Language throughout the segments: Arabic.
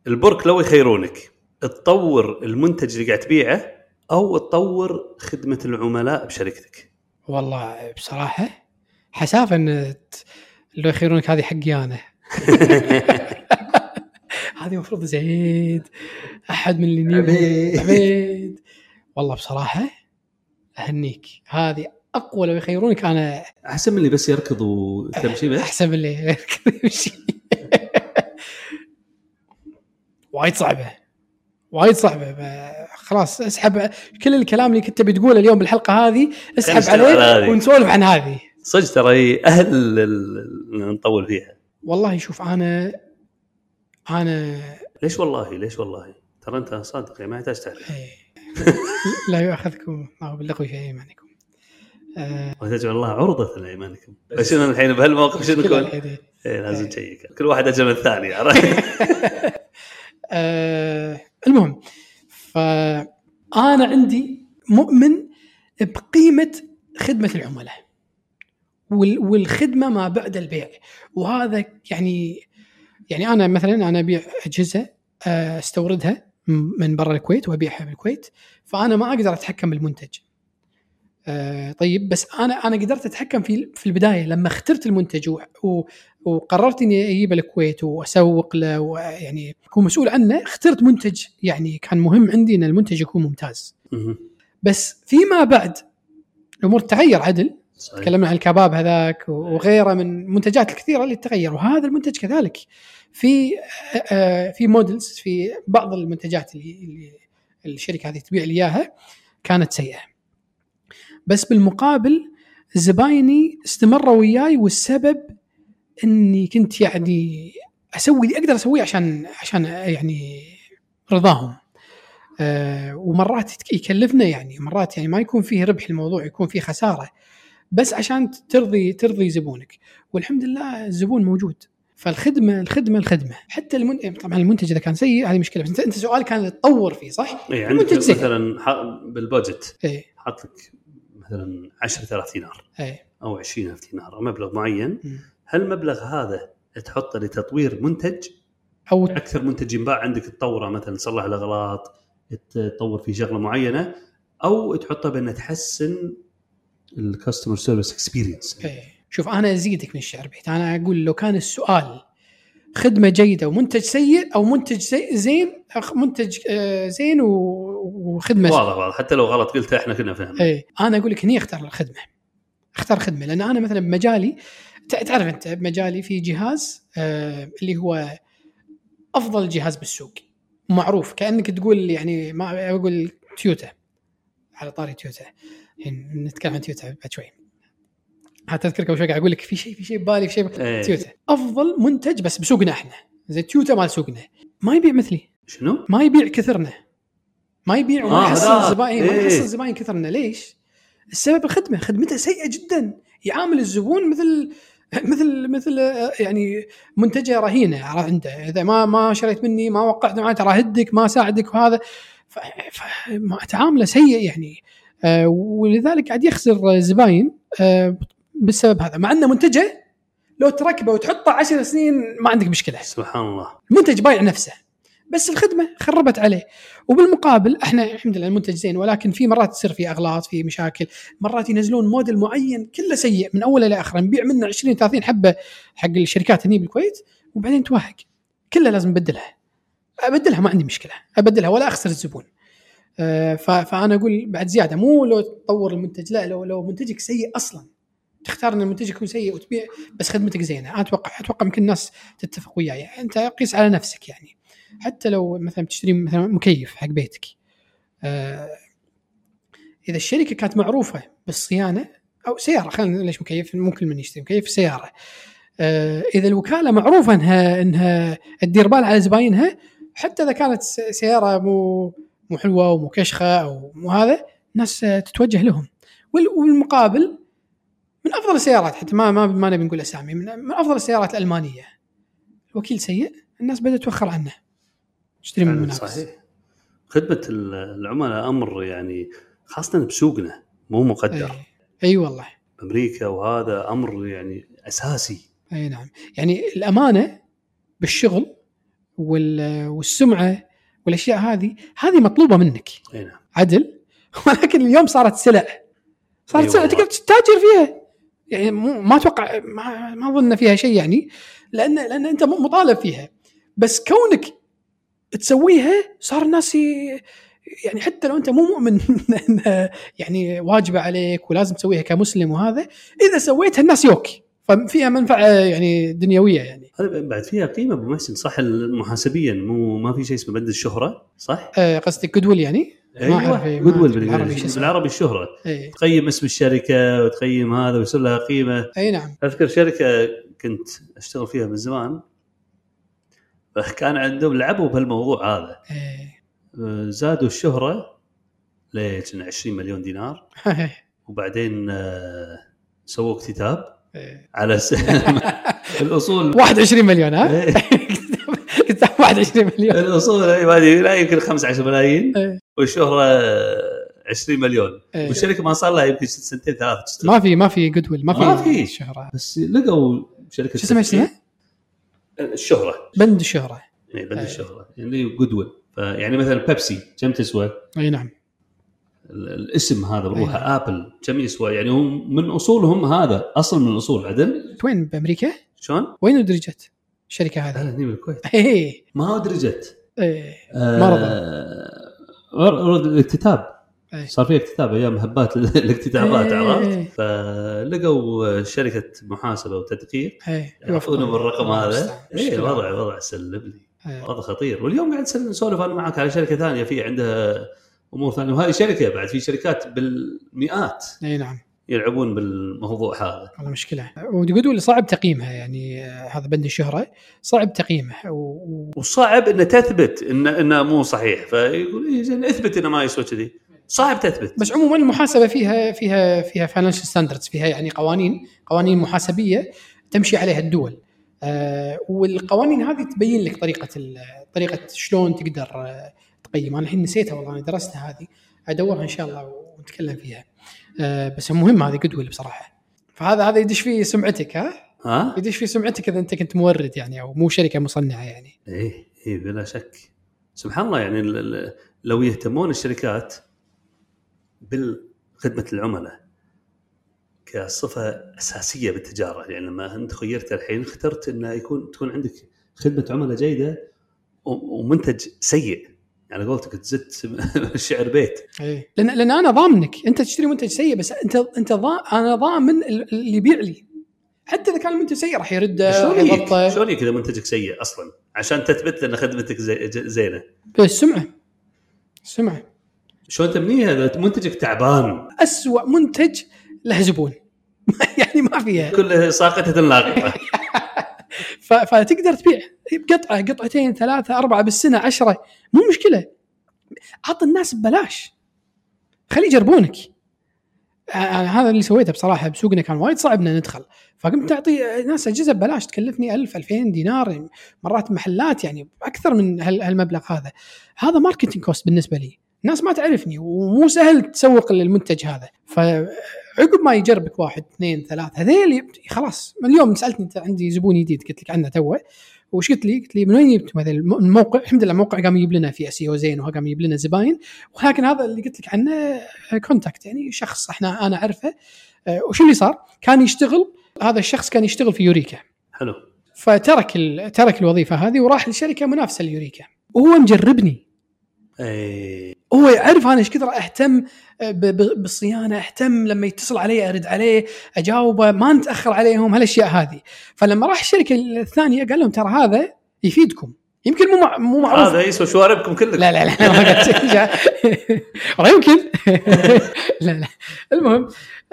البرك لو يخيرونك تطور المنتج اللي قاعد تبيعه أو تطور خدمة العملاء بشركتك؟ والله بصراحة حسافة إن لو يخيرونك هذه حقي أنا. هذه مفروض زيد أحد من اللي عبيد. والله بصراحة أهنيك، هذه أقوى. لو يخيرونك أنا أحسن من اللي بس يركضوا تمشي بس. أحسن من اللي يركض يمشي. وايد صعبة. خلاص اسحب كل الكلام اللي كنت بتقوله اليوم بالحلقة هذه، اسحب عليه ونسولف عن هذه. صدق ترى أهل نطول فيها. والله شوف أنا ليش والله ترى أنت صادق ما يحتاج تعرف. لا يأخذكم الله باللغو في أيمانكم وتجعل الله عرضة لأيمانكم. فشنا الحين بهالموقف شنو نكون؟ لازم تشيك كل واحد أجل من الثاني. المهم، فأنا عندي مؤمن بقيمة خدمة العملاء والخدمة ما بعد البيع. وهذا يعني أنا مثلا أنا أبيع أجهزة استوردها من برا الكويت وأبيعها بالكويت، فأنا ما أقدر أتحكم بالمنتج. طيب بس أنا قدرت أتحكم في البداية لما اخترت المنتج وقررت إني أجيبه الكويت وأسوق له ويعني أكون مسؤول عنه. اخترت منتج يعني كان مهم عندي إن المنتج يكون ممتاز. بس فيما بعد الأمور تغير عدل. تكلمنا عن الكباب هذاك وغيره من منتجات الكثيرة اللي تغير، وهذا المنتج كذلك في مودلز في بعض المنتجات اللي الشركة هذه تبيع لي إياها كانت سيئة، بس بالمقابل زبايني استمروا وياي، والسبب اني كنت يعني اسوي اللي اقدر اسويه عشان يعني رضاهم. ومرات يكلفنا يعني مرات يعني ما يكون فيه ربح، الموضوع يكون فيه خسارة، بس عشان ترضي زبونك. والحمد لله الزبون موجود. فالخدمة حتى طبعا المنتج إذا كان سيء هذه مشكلة، بس انت سؤال كان تطور فيه صح؟ يعني المنتج مثلا بالبادجت حط لك مثلا 10,000 دينار أو 20,000 دينار مبلغ معين. هل المبلغ هذا تحطه لتطوير منتج أو أكثر منتج ينباع عندك تطوره، مثلا تصلح الأغلاط، تطور في شغلة معينة، أو تحطه بأن تحسن الكاستمر سيرفيس اكسبيرينس؟ شوف أنا أزيدك من الشعر بيت، أنا أقول لو كان السؤال خدمة جيدة ومنتج سيء أو منتج زين، منتج زين وخدمة واضح حتى لو غلط قلت احنا كنا فهمنا. أنا أقول لك هني اختار خدمة، لأن أنا مثلا بمجالي تعرف أنت بمجالي في جهاز اللي هو أفضل جهاز بالسوق معروف، كأنك تقول يعني ما أقول تويوتا، على طاري تويوتا يعني نتكلم عن تويوتا بعد شوي هتذكرك وش أقول لك في شيء بالي في شيء تويوتا أفضل منتج بس بسوقنا إحنا زي تويوتا مال سوقنا ما يبيع مثلي. شنو؟ ما يبيع كثرنا، ما يبيع وما يحصل زبائن ما يحصل زبائن كثرنا. ليش؟ السبب خدمته سيئة جدا، يعامل الزبون مثل يعني منتجه رهينة عنده، إذا ما شريت مني ما وقعت معي ترى هدك ما ساعدك، وهذا تعامله سيء يعني. ولذلك قاعد يخسر زباين بالسبب هذا، مع أنه منتجه لو تركبه وتحطه 10 سنين ما عندك مشكلة. سبحان الله، المنتج بايع نفسه بس الخدمة خربت عليه. وبالمقابل احنا الحمد لله المنتج زين، ولكن في مرات تصير في أغلاط، في مشاكل، مرات ينزلون موديل معين كله سيء من أوله لآخره، نبيع منه 20-30 حبة حق الشركات هني بالكويت وبعدين توهق كله لازم أبدلها ما عندي مشكلة أبدلها ولا أخسر الزبون. فأنا أقول بعد زيادة مو لو تطور المنتج، لا لو منتجك سيء أصلا تختار أن المنتج يكون سيء وتبيع بس خدمتك زينة. أتوقع ممكن الناس تتفق وياي، أنت قيس على نفسك يعني. حتى لو مثلا تشتري مثلا مكيف حق بيتك، إذا الشركة كانت معروفة بالصيانة أو سيارة، خلينا ليش مكيف ممكن من يشتري مكيف سيارة، إذا الوكالة معروفة إنها تدير بال على زباينها، حتى إذا كانت سيارة مو حلوة ومو كشخة أو مو هذا، الناس تتوجه لهم. والمقابل من أفضل السيارات، حتى ما نبي نقول أسامي، من أفضل السيارات الألمانية، الوكيل سيء الناس بدأت توخر عنه تشتري من المنافس. صحيح، خدمة العملاء أمر يعني خاصة بسوقنا مو مقدر. أي والله بأمريكا، وهذا أمر يعني أساسي. أي نعم، يعني الأمانة بالشغل والسمعه والاشياء هذه مطلوبه منك. نعم. عدل. ولكن اليوم صارت سلع تقدر تتاجر فيها يعني. ما اتوقع ما اظن فيها شيء يعني، لان انت مطالب فيها، بس كونك تسويها صار الناس يعني حتى لو انت مو مؤمن يعني واجبه عليك ولازم تسويها كمسلم، وهذا اذا سويتها الناس يوك، ففيها منفعه يعني دنيويه يعني. هذا بعد فيها قيمه ابو محسن صح محاسبيا، ما في شيء اسمه بند الشهره صح؟ قصدك جودويل يعني؟ ما اعرف جودويل بالعربي الشهره. تقيم اسم الشركه وتقيم هذا ويصير لها قيمه. اي نعم. اذكر شركه كنت اشتغل فيها من زمان، فكان عندهم لعبوا بهالموضوع هذا. زادوا الشهره ليش 20 مليون دينار وبعدين سووا اكتتاب على الاصول 21 مليون. ها كتاب 21 مليون الاصول لا يمكن 15 ملايين والشهره 20 مليون. والشركه ما صار لها يمكن 2 3 ما في جودويل، ما في شهره، بس لقوا شركه شو اسمها الشهره، بند الشهره. بند الشهره يعني جودويل. فيعني مثلا بيبسي كم تسوى؟ اي نعم. الاسم هذا بروحه ابل كم يسوى؟ يعني هم من اصولهم هذا اصل من الاصول. عدل وين بامريكا؟ شلون وين درجت الشركه هذه؟ هني بالكويت. ما هو درجت مرض الاكتتاب. صار في اكتتاب ايام هبات الاكتتابات عرفت. فلقوا شركه محاسبه وتدقيق يعطونا بالرقم هذا. وضع سلبني وضع خطير. واليوم قاعد نسولف انا معك على شركه ثانيه في عندها امور ثانيه، وهذه شركه بعد في شركات بالمئات. اي نعم يلعبون بالموضوع هذا. والله مشكله. وتقولوا صعب تقييمها يعني، هذا بند الشهره صعب تقييمه وصعب ان تثبت انه مو صحيح. فيقول زين اثبت انه ما يسوى كذي، صعب تثبت. بس عموما المحاسبه فيها فاينانشال ستاندردز، فيها يعني قوانين محاسبيه تمشي عليها الدول. والقوانين هذه تبين لك طريقه شلون تقدر تقيم. انا الحين نسيتها والله، انا درستها هذه، ادورها ان شاء الله ونتكلم فيها. بس مهم هذه جودويل بصراحه. فهذا يدش فيه سمعتك. يدش فيه سمعتك اذا انت كنت مورد يعني، او مو شركه مصنعه يعني. ايه بلا شك. سبحان الله يعني لو يهتمون الشركات بالخدمه العملاء كصفه اساسيه بالتجاره. يعني لما انت خيرت الحين اخترت انه تكون عندك خدمه عملاء جيده ومنتج سيء، يعني قلتك تزت الشعر بيت. لان انا ضامنك انت تشتري منتج سيء، بس انا ضامن اللي يبيع لي حتى اذا كان المنتج سيء راح يرده يضبطه. شلون كذا منتجك سيء اصلا عشان تثبت لنا خدمتك زينه؟ السمعه شلون تبنيها منتجك تعبان؟ أسوأ منتج له زبون يعني ما فيها، كلها ساقطه لاقطه. فتقدر تبيع بقطعه قطعتين 3 4 بالسنه 10 مو مشكله. عط الناس ببلاش، خلي يجربونك. هذا اللي سويته بصراحه بسوقنا، كان وايد صعب ان ندخل، فقمت تعطي ناس اجهزه ببلاش تكلفني 1000 2000 دينار، مرات محلات يعني اكثر من هالمبلغ. هذا ماركتينج كوست بالنسبه لي. الناس ما تعرفني ومو سهل تسوق للمنتج هذا. فعقب ما يجربك 1 2 3 هذيل خلاص. اليوم سالتني انت عندي زبون جديد، قلت لك عنه توه، وش قلت لي من وين جبت هذا الموقع؟ الحمد لله موقع قام يجيب لنا في SEO زين، وقام يجيب لنا زباين. ولكن هذا اللي قلت لك عنه كونتاكت، يعني شخص انا اعرفه. وش اللي صار؟ كان يشتغل هذا الشخص كان يشتغل في يوريكا. حلو. فترك الوظيفه هذه وراح لشركه منافسه ليوريكا، وهو مجربني. هو يعرف انا ايش كثر اهتم بالصيانه، اهتم لما يتصل علي ارد عليه اجاوبه، ما نتاخر عليهم هالاشياء هذه. فلما راح الشركه الثانيه قال لهم ترى هذا يفيدكم، يمكن مو معروف، هذا يسوى شواربكم كلكم. لا والله يمكن لا المهم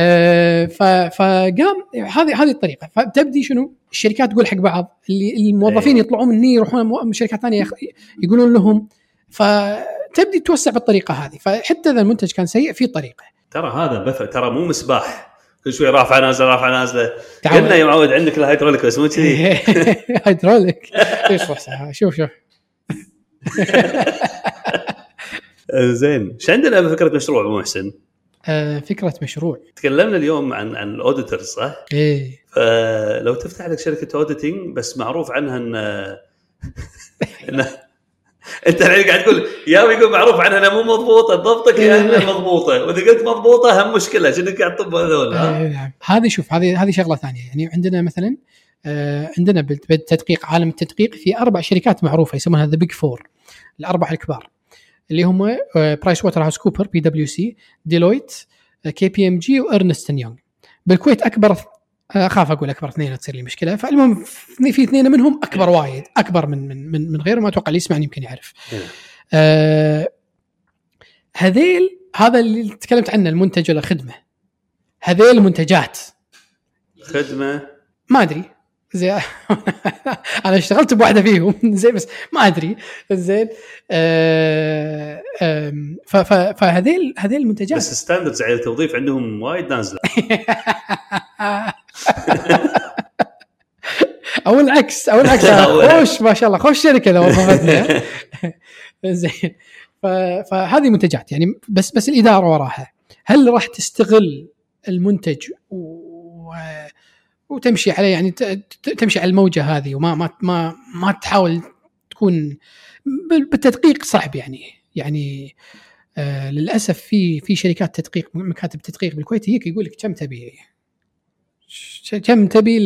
فقام هذه الطريقه. فتبدي شنو الشركات تقول حق بعض، اللي الموظفين يطلعون مني يروحون من شركات ثانيه يقولون لهم، فتبدي توسع بالطريقه هذه. فحتى اذا المنتج كان سيء في طريقه. ترى هذا ترى مو مسباح كل شوي رافع نازله قلنا يا معود عندك الهيدروليك بس مو كذي. هيدروليك ايش صح. شوف زين. ايش عندنا فكره مشروع ابو محسن؟ فكره مشروع. تكلمنا اليوم عن الاوديتور صح؟ ايه. فلو تفتح لك شركه اوديتنج بس معروف عنها ان انت الحين قاعد تقول يا بيقول معروف عنها انا مو مضبوطه ضبطك يا انا مضبوطه واذا قلت مضبوطه هم مشكله شنو قاعد تطب هذول. نعم هذه شوف هذه شغله ثانيه. يعني عندنا مثلا عندنا بالتدقيق عالم التدقيق في 4 شركات معروفه يسمونها ذا بيج 4 الاربع الكبار اللي هم برايس ووتر هاوس كوبر بي دبليو سي ديلويت كي بي ام جي وارنست يونغ. بالكويت اكبر اخاف اقول اكبر 2 تصير لي مشكله. فالمهم في 2 منهم اكبر وايد اكبر من غيره. ما اتوقع اللي يسمعني يمكن يعرف. هذا اللي تكلمت عنه المنتج ولا الخدمه. هذيل المنتجات خدمه ما ادري زين انا اشتغلت بواحده فيهم زين بس ما ادري زين. فهذيل المنتجات بس ستاندردز على التوظيف عندهم وايد نازله. او العكس خوش ما شاء الله خوش شركه لو وظفتنا زين. فهذه منتجات يعني بس الاداره وراها هل راح تستغل المنتج وتمشي عليه يعني تمشي على الموجه هذه وما ما ما ما تحاول تكون بالتدقيق صعب يعني للاسف في شركات تدقيق مكاتب تدقيق بالكويت هيك يقول لك كم تبي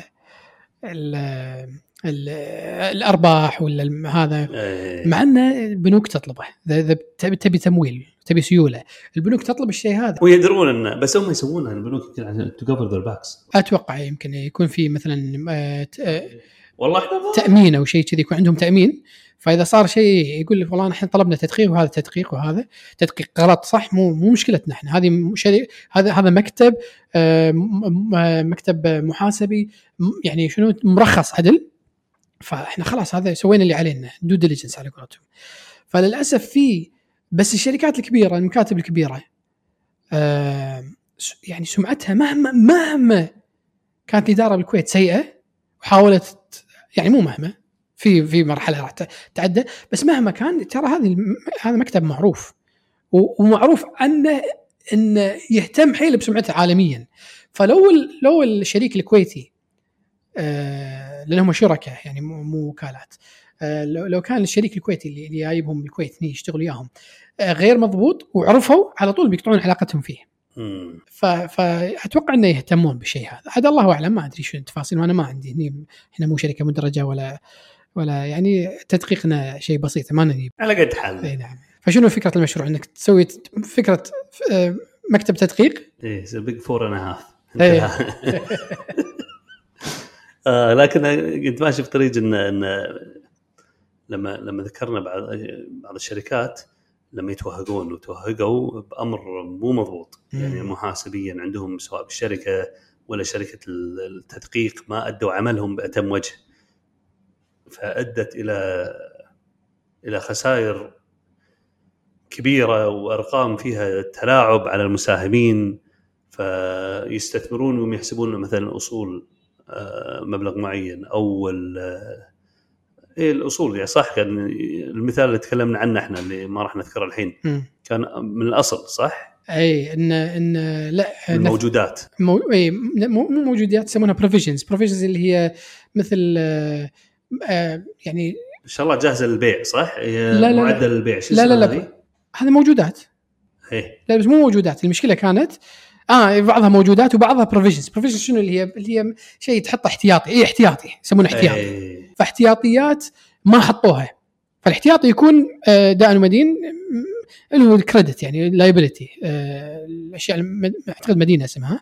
الارباح ولا هذا مع ان البنوك تطلبه. تبي تمويل تبي سيوله البنوك تطلب الشيء هذا ويدرون انه بس هم يسوونها البنوك يمكن عشان تو كفر ذير باكس. اتوقع يمكن يكون في مثلا والله تامين او شيء كذي يكون عندهم تامين. فاذا صار شيء يقول لك والله نحن طلبنا تدقيق وهذا تدقيق وهذا تدقيق غلط صح مو مشكلتنا احنا. هذه هذا مكتب محاسبي يعني شنو مرخص عدل. فاحنا خلاص هذا سوينا اللي علينا دو ديليجنس على قولتهم. فللاسف بس الشركات الكبيره المكاتب الكبيره يعني سمعتها مهما كانت الاداره بالكويت سيئه وحاولت يعني مو مهما في مرحله راح تعدى بس مهما كان ترى هذا مكتب معروف ومعروف انه يهتم حيل بسمعته عالميا. فلو الشريك الكويتي لأنهم شركاء يعني مو وكالات لو كان الشريك الكويتي اللي جايبهم بالكويت يشتغلوا وياهم غير مضبوط وعرفوا على طول بيقطعون علاقتهم فيه. فأتوقع أنه يهتمون بالشيء هذا. عاد الله أعلم ما أدري شو التفاصيل وأنا ما عندي إحنا مو شركة مدرجة ولا يعني تدقيقنا شيء بسيط ما نجيب على قد حال. نعم. فشنو فكرة المشروع إنك تسوي فكرة مكتب تدقيق؟ إيه big 4.5. لكن كنت ماشي في طريق إن لما ذكرنا بعض الشركات لما يتوهقون وتوهقوا بأمر مو مضبوط يعني محاسبيا عندهم سواء بالشركة ولا شركة التدقيق ما أدوا عملهم بأتم وجه فأدت إلى خسائر كبيرة وأرقام فيها تلاعب على المساهمين. فيستثمرون ويحسبون مثلا أصول مبلغ معين أو الأصول يعني صح. كان المثال اللي تكلمنا عنه احنا اللي ما راح نذكره الحين كان من الأصل صح. أي إن لا الموجودات مو موجودات يسمونها provisions اللي هي مثل يعني إن شاء الله جاهزة للبيع صح. لا معدل البيع لا هذا موجودات. لا بس مو موجودات. المشكلة كانت بعضها موجودات وبعضها provisions شنو اللي هي شيء تحط احتياطي احتياطي يسمونه احتياطي. فاحتياطيات ما حطوها. فالاحتياطي يكون دائن ومدين اللي هو الكريدت يعني liability الاشياء اعتقد مدينة اسمها.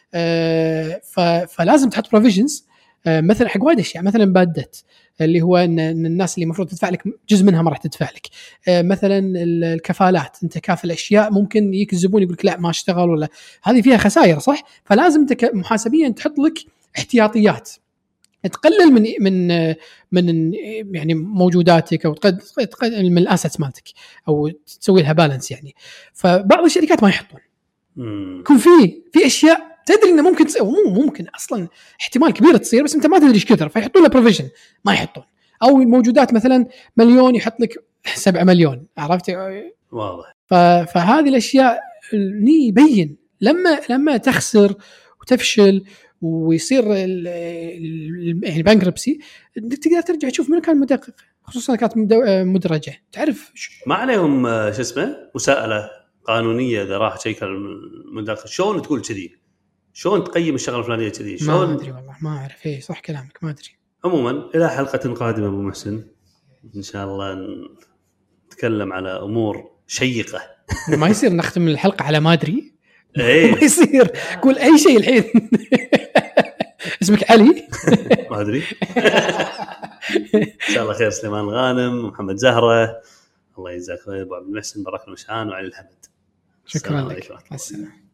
فلازم تحط provisions مثلا حق وايد اشياء مثلا بادت اللي هو ان الناس اللي المفروض تدفع لك جزء منها ما راح تدفع لك. مثلا الكفالات انت كافل اشياء ممكن يجيك الزبون يقول لك لا ما اشتغل ولا هذه فيها خسائر صح. فلازم انت محاسبيا تحط لك احتياطيات تقلل من يعني موجوداتك او تقلل من الاسيتس مالتك او تسوي لها بالانس يعني. فبعض الشركات ما يحطون يكون في اشياء تدري انه ممكن ممكن اصلا احتمال كبير تصير بس انت ما تدري ايش كثر فيحطون له بروفيجن ما يحطون. او الموجودات مثلا مليون يحط لك 7 مليون عرفت واضح. فهذه الاشياء يبين لما تخسر وتفشل ويصير يعني بانكربسي، تقدر ترجع تشوف من كان مدقق، خصوصا كانت مدرجه، تعرف ما عليهم شو اسمه مساءله قانونيه اذا راح شيء المدقق. شلون تقول كذي؟ شلون تقيم الشغله الفلانيه كذي؟ شلون؟ ما ادري والله، ما اعرف. ايه صح كلامك، ما ادري. عموما الى حلقه قادمه ابو محسن ان شاء الله نتكلم على امور شيقه. ما يصير نختم الحلقه على ما ادري. ايه ما يصير قول اي شيء الحين. اسمك علي؟ ما ادري. ان شاء الله خير. سليمان غانم، محمد زهره، الله يجزاك خير. ابو عبد المحسن، بركه المشعان، وعلي الحمد. شكرا لك. مع السلامه.